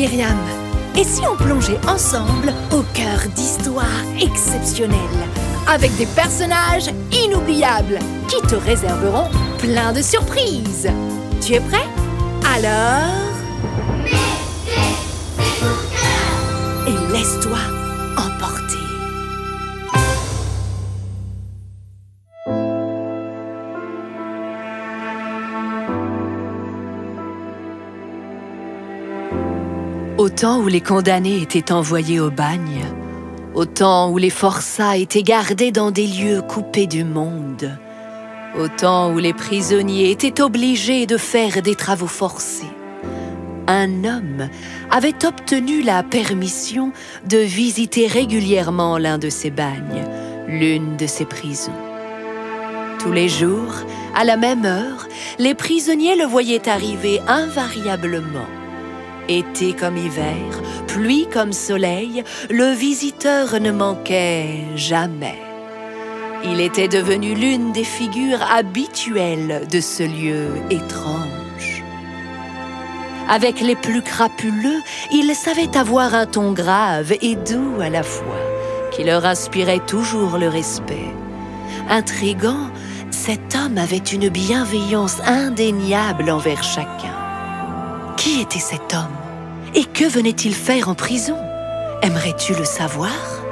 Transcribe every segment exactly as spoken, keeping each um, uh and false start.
Myriam. Et si on plongeait ensemble au cœur d'histoires exceptionnelles, avec des personnages inoubliables qui te réserveront plein de surprises. Tu es prêt? Alors... et laisse-toi emporter. Au temps où les condamnés étaient envoyés au bagne, au temps où les forçats étaient gardés dans des lieux coupés du monde, au temps où les prisonniers étaient obligés de faire des travaux forcés, un homme avait obtenu la permission de visiter régulièrement l'un de ces bagnes, l'une de ces prisons. Tous les jours, à la même heure, les prisonniers le voyaient arriver invariablement. Été comme hiver, pluie comme soleil, le visiteur ne manquait jamais. Il était devenu l'une des figures habituelles de ce lieu étrange. Avec les plus crapuleux, il savait avoir un ton grave et doux à la fois, qui leur inspirait toujours le respect. Intriguant, cet homme avait une bienveillance indéniable envers chacun. Qui était cet homme? Et que venait-il faire en prison? Aimerais-tu le savoir?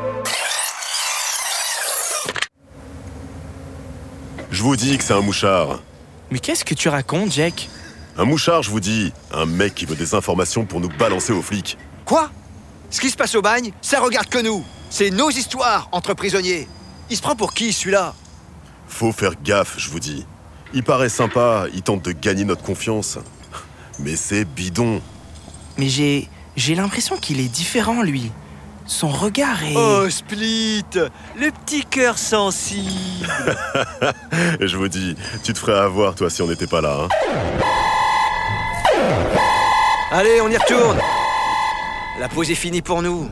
Je vous dis que c'est un mouchard. Mais qu'est-ce que tu racontes, Jack? Un mouchard, je vous dis. Un mec qui veut des informations pour nous balancer aux flics. Quoi? Ce qui se passe au bagne, ça regarde que nous. C'est nos histoires entre prisonniers. Il se prend pour qui, celui-là? Faut faire gaffe, je vous dis. Il paraît sympa, il tente de gagner notre confiance. Mais c'est bidon. Mais j'ai... j'ai l'impression qu'il est différent, lui. Son regard est... Oh, Split! Le petit cœur sensible. Je vous dis, tu te ferais avoir, toi, si on n'était pas là, hein. Allez, on y retourne. La pause est finie pour nous.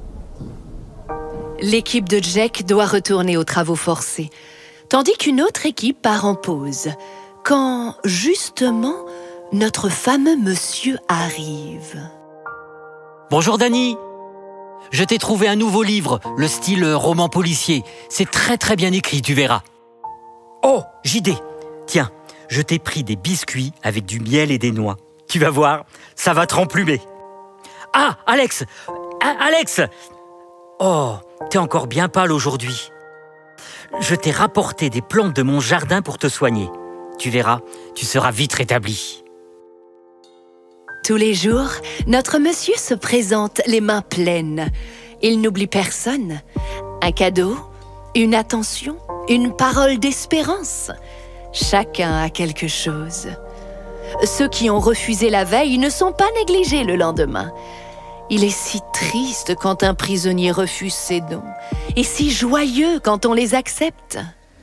L'équipe de Jack doit retourner aux travaux forcés, tandis qu'une autre équipe part en pause, quand, justement, notre fameux monsieur arrive. Bonjour Danny. Je t'ai trouvé un nouveau livre, le style roman policier. C'est très très bien écrit, tu verras. Oh, J D, tiens, je t'ai pris des biscuits avec du miel et des noix. Tu vas voir, ça va te remplumer. Ah, Alex ah, Alex Oh, t'es encore bien pâle aujourd'hui. Je t'ai rapporté des plantes de mon jardin pour te soigner. Tu verras, tu seras vite rétabli. Tous les jours, notre monsieur se présente les mains pleines. Il n'oublie personne. Un cadeau, une attention, une parole d'espérance. Chacun a quelque chose. Ceux qui ont refusé la veille ne sont pas négligés le lendemain. Il est si triste quand un prisonnier refuse ses dons, et si joyeux quand on les accepte.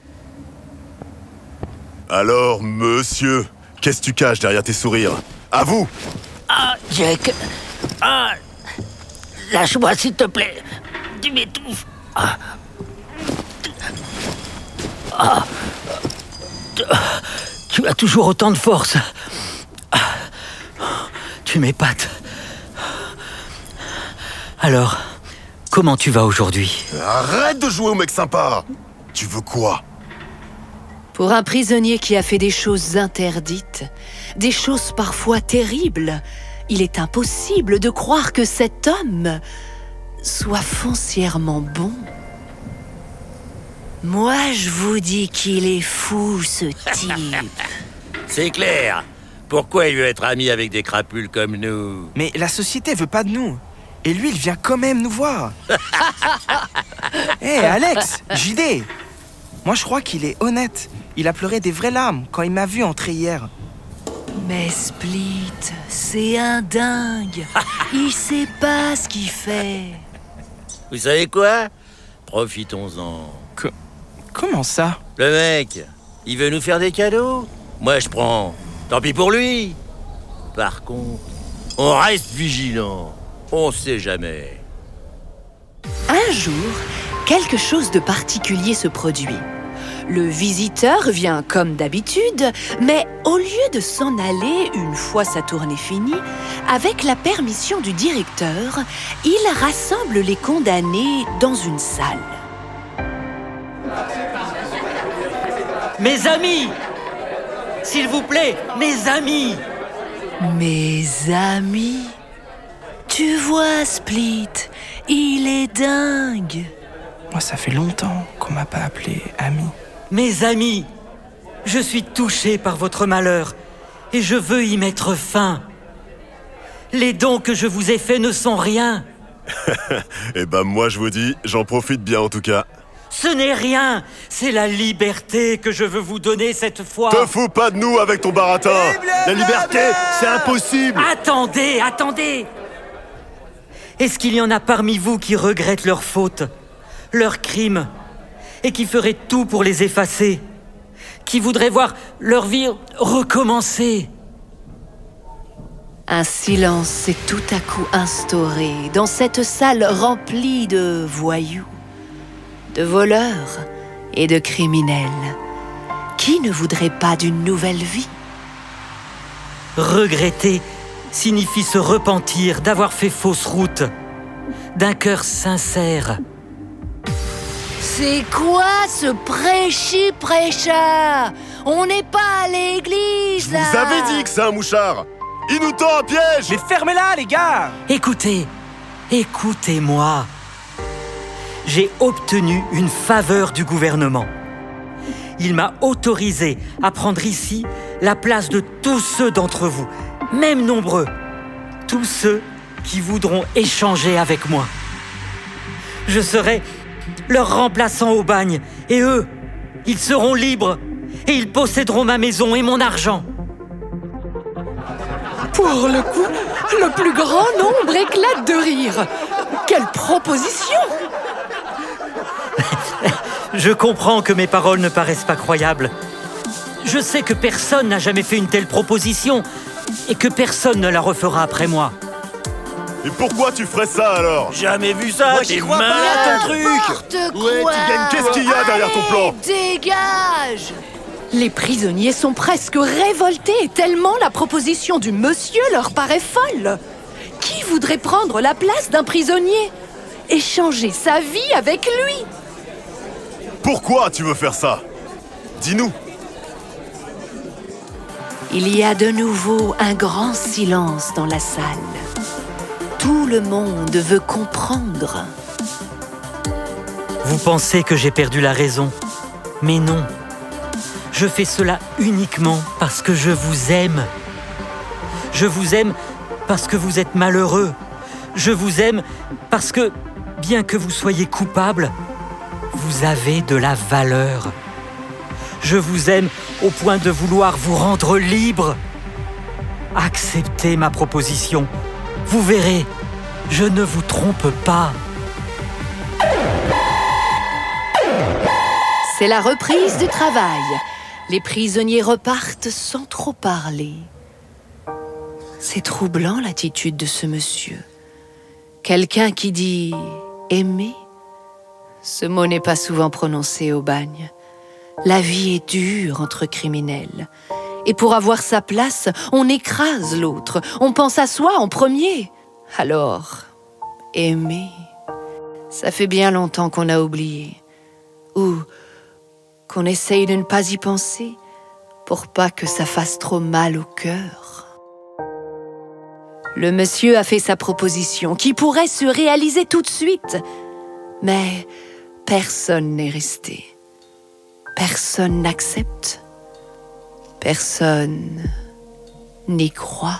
Alors, monsieur, qu'est-ce que tu caches derrière tes sourires? À vous! Ah, Jack. Ah, lâche-moi, s'il te plaît. Tu m'étouffes. Ah. Ah. Tu as toujours autant de force. Ah. Tu m'épates. Alors, comment tu vas aujourd'hui? Arrête de jouer au mec sympa! Tu veux quoi? Pour un prisonnier qui a fait des choses interdites, des choses parfois terribles, il est impossible de croire que cet homme soit foncièrement bon. Moi, je vous dis qu'il est fou, ce type. C'est clair. Pourquoi il veut être ami avec des crapules comme nous? Mais la société veut pas de nous. Et lui, il vient quand même nous voir. Hé, hey, Alex, J D. Moi, je crois qu'il est honnête. Il a pleuré des vraies larmes quand il m'a vu entrer hier. Mais Split, c'est un dingue. Il sait pas ce qu'il fait. Vous savez quoi? Profitons-en. Que... Comment ça? Le mec, il veut nous faire des cadeaux. Moi, je prends. Tant pis pour lui. Par contre, on reste vigilant. On sait jamais. Un jour, quelque chose de particulier se produit. le visiteur vient comme d'habitude, mais au lieu de s'en aller une fois sa tournée finie, avec la permission du directeur, il rassemble les condamnés dans une salle. Mes amis! S'il vous plaît, mes amis! Mes amis, tu vois Split, il est dingue. Moi, ça fait longtemps qu'on m'a pas appelé ami. Mes amis, je suis touché par votre malheur et je veux y mettre fin. Les dons que je vous ai faits ne sont rien. Eh ben moi je vous dis, j'en profite bien en tout cas. Ce n'est rien, c'est la liberté que je veux vous donner cette fois. Te fous pas de nous avec ton baratin. La liberté, c'est impossible. Attendez, attendez. Est-ce qu'il y en a parmi vous qui regrettent leurs fautes, leurs crimes, et qui feraient tout pour les effacer, qui voudraient voir leur vie recommencer? Un silence s'est tout à coup instauré dans cette salle remplie de voyous, de voleurs et de criminels. Qui ne voudrait pas d'une nouvelle vie? Regretter signifie se repentir d'avoir fait fausse route, d'un cœur sincère. C'est quoi ce prêchi-prêcha? On n'est pas à l'église, Je là. vous avais dit que c'est un mouchard. Il nous tend un piège. Mais fermez-la, les gars! Écoutez, écoutez-moi. J'ai obtenu une faveur du gouvernement. Il m'a autorisé à prendre ici la place de tous ceux d'entre vous, même nombreux, tous ceux qui voudront échanger avec moi. Je serai leur remplaçant au bagne, et eux, ils seront libres, et ils posséderont ma maison et mon argent. Pour le coup, le plus grand nombre éclate de rire. Quelle proposition! Je comprends que mes paroles ne paraissent pas croyables. Je sais que personne n'a jamais fait une telle proposition et que personne ne la refera après moi. Et pourquoi tu ferais ça alors? Jamais vu ça, Moi, j'y t'es crois pas, malade. ton truc. N'importe Ouais, quoi. tu gagnes. Qu'est-ce qu'il y a derrière ton plan? Allez, dégage! Les prisonniers sont presque révoltés tellement la proposition du monsieur leur paraît folle. Qui voudrait prendre la place d'un prisonnier? Échanger sa vie avec lui? Pourquoi tu veux faire ça? Dis-nous. Il y a de nouveau un grand silence dans la salle. Tout le monde veut comprendre. Vous pensez que j'ai perdu la raison, mais non. Je fais cela uniquement parce que je vous aime. Je vous aime parce que vous êtes malheureux. Je vous aime parce que, bien que vous soyez coupable, vous avez de la valeur. Je vous aime au point de vouloir vous rendre libre. Acceptez ma proposition. Vous verrez, je ne vous trompe pas. C'est la reprise du travail. Les prisonniers repartent sans trop parler. C'est troublant l'attitude de ce monsieur. Quelqu'un qui dit « aimer ». Ce mot n'est pas souvent prononcé au bagne. La vie est dure entre criminels. Et pour avoir sa place, on écrase l'autre. On pense à soi en premier. Alors, aimer, ça fait bien longtemps qu'on a oublié. Ou qu'on essaye de ne pas y penser pour pas que ça fasse trop mal au cœur. Le monsieur a fait sa proposition qui pourrait se réaliser tout de suite. Mais personne n'est resté. Personne n'accepte. Personne n'y croit.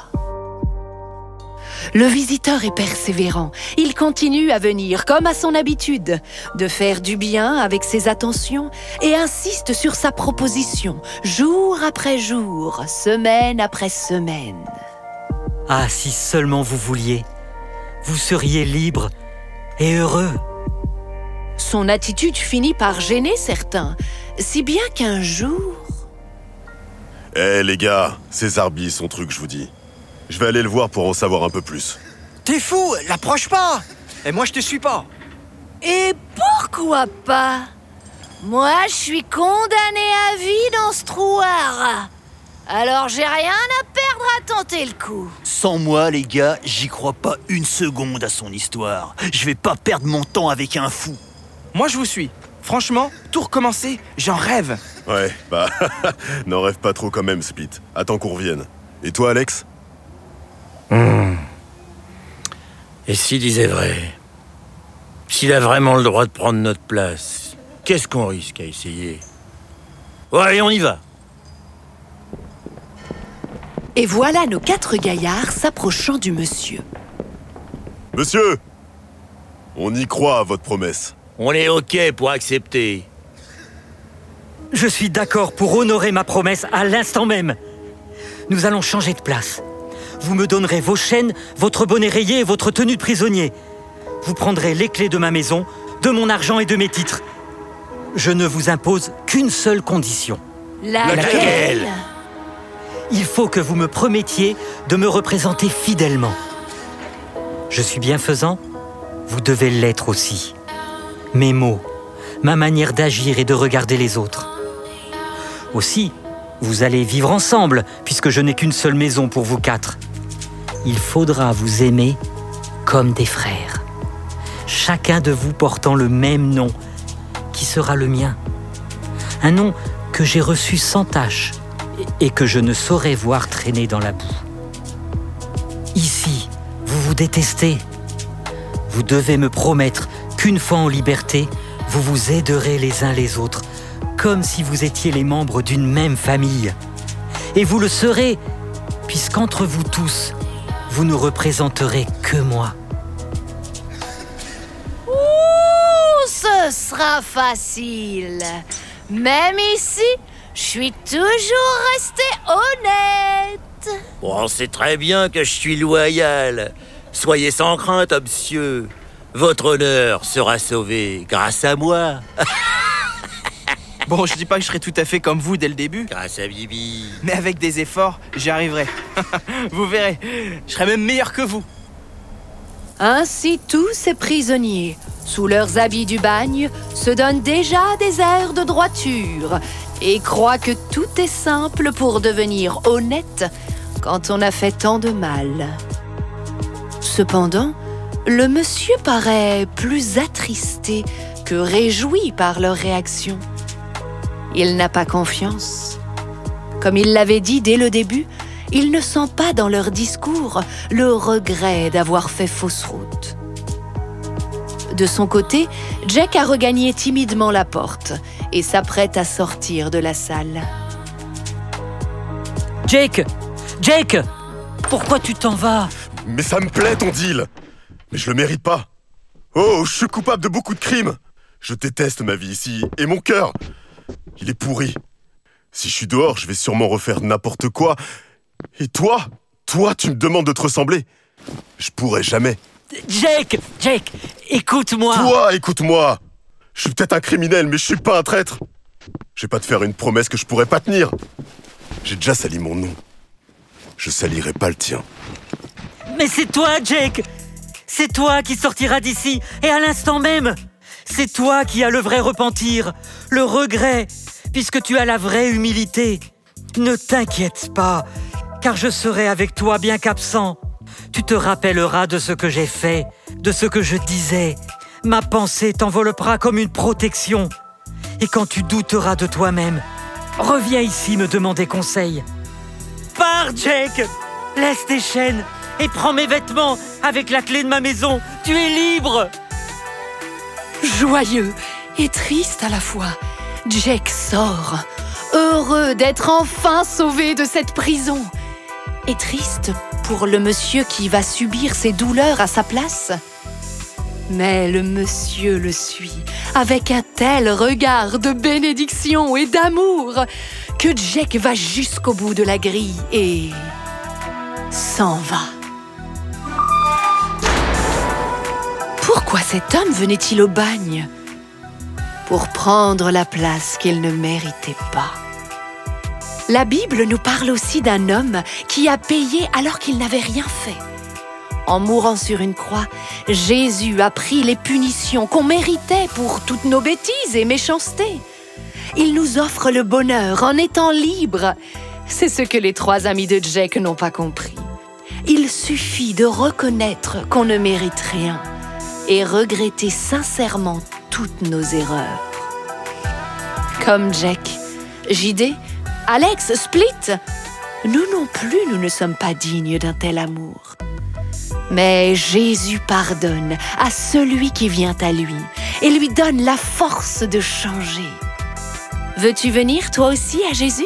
Le visiteur est persévérant. Il continue à venir, comme à son habitude, de faire du bien avec ses attentions et insiste sur sa proposition, jour après jour, semaine après semaine. Ah, si seulement vous vouliez, vous seriez libre et heureux. Son attitude finit par gêner certains, si bien qu'un jour... Eh les gars, c'est Zarbi son truc, je vous dis. Je vais aller le voir pour en savoir un peu plus. T'es fou, l'approche pas. Et moi, je te suis pas. Et pourquoi pas? Moi, je suis condamné à vie dans ce trouard. Alors j'ai rien à perdre à tenter le coup. Sans moi, les gars, j'y crois pas une seconde à son histoire. Je vais pas perdre mon temps avec un fou. Moi, je vous suis. Franchement, tout recommencer, j'en rêve. Ouais, bah, n'en rêve pas trop quand même, Split. Attends qu'on revienne. Et toi, Alex? Mmh. Et s'il disait vrai? S'il a vraiment le droit de prendre notre place, qu'est-ce qu'on risque à essayer? Ouais, allez, on y va. Et voilà nos quatre gaillards s'approchant du monsieur. Monsieur! On y croit à votre promesse. On est OK pour accepter. Je suis d'accord pour honorer ma promesse à l'instant même. Nous allons changer de place. Vous me donnerez vos chaînes, votre bonnet rayé et votre tenue de prisonnier. Vous prendrez les clés de ma maison, de mon argent et de mes titres. Je ne vous impose qu'une seule condition. Laquelle? Il faut que vous me promettiez de me représenter fidèlement. Je suis bienfaisant, vous devez l'être aussi. Mes mots, ma manière d'agir et de regarder les autres. Aussi, vous allez vivre ensemble, puisque je n'ai qu'une seule maison pour vous quatre. Il faudra vous aimer comme des frères. Chacun de vous portant le même nom, qui sera le mien. Un nom que j'ai reçu sans tache et que je ne saurais voir traîner dans la boue. Ici, vous vous détestez. Vous devez me promettre qu'une fois en liberté, vous vous aiderez les uns les autres, comme si vous étiez les membres d'une même famille. Et vous le serez, puisqu'entre vous tous, vous ne représenterez que moi. Ouh, ce sera facile. Même ici, je suis toujours resté honnête. Bon, on sait très bien que je suis loyal. Soyez sans crainte, monsieur. Votre honneur sera sauvé grâce à moi. Bon, je dis pas que je serai tout à fait comme vous dès le début, Grâce à Bibi. mais avec des efforts, j'y arriverai. Vous verrez, je serai même meilleur que vous. Ainsi, tous ces prisonniers, sous leurs habits du bagne, se donnent déjà des airs de droiture et croient que tout est simple pour devenir honnête quand on a fait tant de mal. Cependant, le monsieur paraît plus attristé que réjoui par leur réaction. Il n'a pas confiance. Comme il l'avait dit dès le début, il ne sent pas dans leur discours le regret d'avoir fait fausse route. De son côté, Jack a regagné timidement la porte et s'apprête à sortir de la salle. Jake! Jake! Pourquoi tu t'en vas? Mais ça me plaît ton deal! Mais je le mérite pas! Oh, je suis coupable de beaucoup de crimes! Je déteste ma vie ici, et mon cœur! Il est pourri. Si je suis dehors, je vais sûrement refaire n'importe quoi. Et toi? Toi, tu me demandes de te ressembler? Je pourrais jamais. Jake! Jake! Écoute-moi! Toi, écoute-moi! Je suis peut-être un criminel, mais je suis pas un traître. Je vais pas te faire une promesse que je pourrais pas tenir. J'ai déjà sali mon nom. Je salirai pas le tien. Mais c'est toi, Jake! C'est toi qui sortiras d'ici, et à l'instant même! C'est toi qui as le vrai repentir, le regret, puisque tu as la vraie humilité. Ne t'inquiète pas, car je serai avec toi bien qu'absent. Tu te rappelleras de ce que j'ai fait, de ce que je disais. Ma pensée t'enveloppera comme une protection. Et quand tu douteras de toi-même, reviens ici me demander conseil. Pars, Jake! Laisse tes chaînes et prends mes vêtements avec la clé de ma maison. Tu es libre! Joyeux et triste à la fois, Jack sort, heureux d'être enfin sauvé de cette prison. Et triste pour le monsieur qui va subir ses douleurs à sa place. Mais le monsieur le suit avec un tel regard de bénédiction et d'amour que Jack va jusqu'au bout de la grille et s'en va. Pourquoi cet homme venait-il au bagne? Pour prendre la place qu'il ne méritait pas. La Bible nous parle aussi d'un homme qui a payé alors qu'il n'avait rien fait. En mourant sur une croix, Jésus a pris les punitions qu'on méritait pour toutes nos bêtises et méchancetés. Il nous offre le bonheur en étant libres. C'est ce que les trois amis de Jake n'ont pas compris. Il suffit de reconnaître qu'on ne mérite rien et regretter sincèrement toutes nos erreurs. Comme Jake, J D, Alex, Split, nous non plus, nous ne sommes pas dignes d'un tel amour. Mais Jésus pardonne à celui qui vient à lui et lui donne la force de changer. Veux-tu venir toi aussi à Jésus?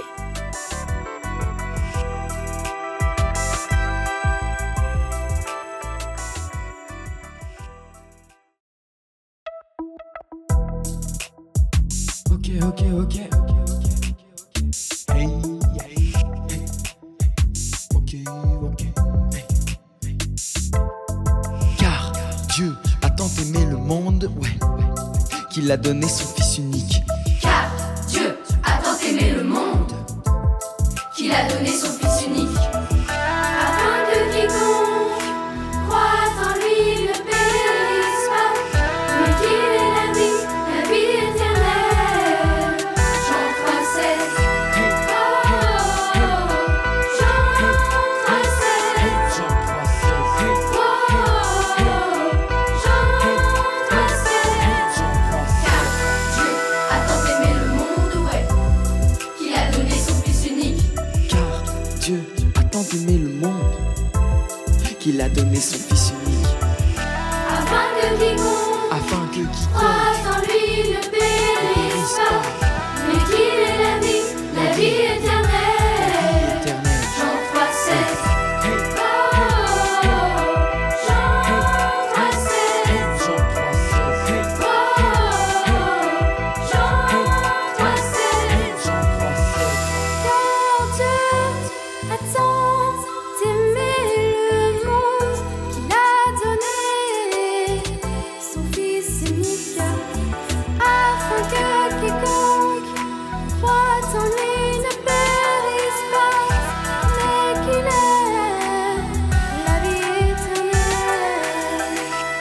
Ok, ok, ok, ok, ok, hey, hey, hey, ok, ok, hey, hey. Car Dieu a tant aimé le monde, ouais, qu'il a donné son Fils unique. Car Dieu a tant aimé le monde, qu'il a donné son Fils unique, afin que quiconque croit en lui ne périsse pas, mais qu'il ait la vie, la vie éternelle. Jean trois seize. Oh, Jean trois seize. Jean trois seize. Oh, Jean trois seize. Car Dieu a tant aimé le monde, ouais, qu'il a donné son Fils unique. Car Dieu a tant aimé le monde qu'il a donné son Fils unique, Afin que quiconque afin que quiconque croit en lui ne périsse pas, mais qu'il ait la vie, la vie éternelle. éternel. Jean trois seize. Oh, Jean trois seize. Jean trois seize. Oh, Jean trois seize. Jean trois seize. Car Dieu a tant aimé le monde qu'il a donné son Fils unique, afin que quiconque croit en lui ne périsse pas, mais qu'il ait la vie éternelle.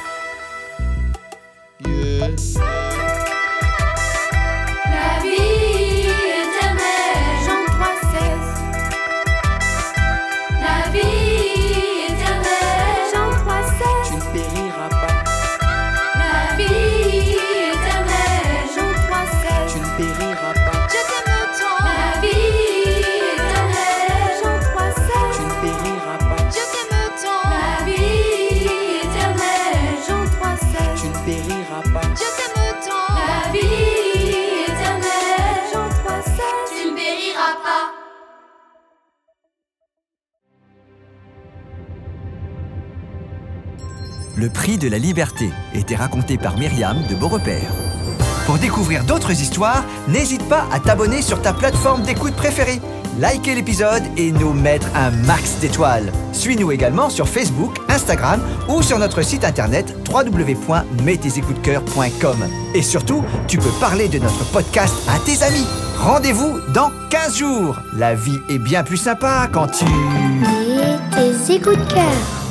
Yeah. La vie éternelle. Jean trois seize. La vie éternelle. Jean trois Tu seize. ne périras pas, La vie éternelle. Jean trois seize. tu ne périras pas, Je t'aime tant. La vie éternelle. Jean trois seize. tu ne périras pas, Je t'aime tant. La vie éternelle. Jean trois seize. tu ne périras pas. Je t'aime tant. La vie éternelle. Jean trois seize. Tu ne périras pas. Le prix de la liberté était raconté par Myriam de Beaurepaire. Pour découvrir d'autres histoires, n'hésite pas à t'abonner sur ta plateforme d'écoute préférée, liker l'épisode et nous mettre un max d'étoiles. Suis-nous également sur Facebook, Instagram ou sur notre site internet w w w point mets tes écoutes cœur point com. Et surtout, tu peux parler de notre podcast à tes amis. Rendez-vous dans quinze jours. La vie est bien plus sympa quand tu... Mets tes écoutes cœur.